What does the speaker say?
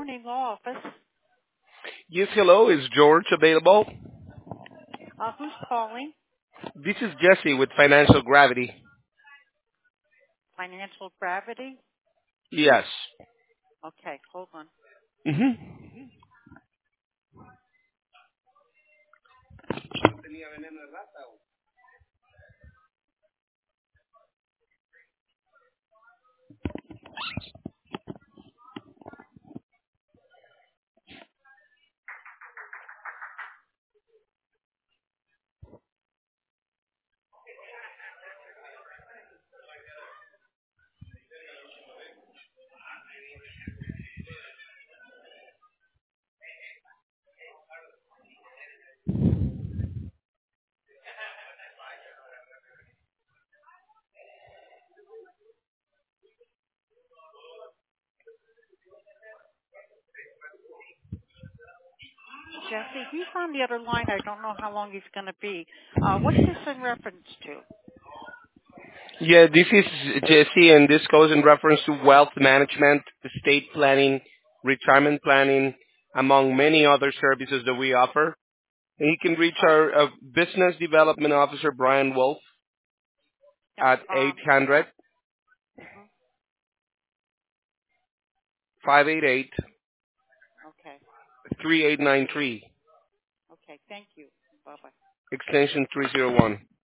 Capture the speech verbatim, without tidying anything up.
Attorney Law Office. Yes, hello. Is George available? Uh, who's calling? This is Jesse with Financial Gravity. Financial Gravity? Yes. Okay, hold on. Mm-hmm. Jesse, he's on the other line. I don't know how long he's going to be. Uh, what's this in reference to? Yeah, this is Jesse, and this goes in reference to wealth management, estate planning, retirement planning, among many other services that we offer. And you can reach Oh, our uh, Business Development Officer, Brian Wolf, yeah, at eight um, hundred, hmm five eight eight, okay, three eight nine three, okay, thank you. Bye-bye. extension three zero one.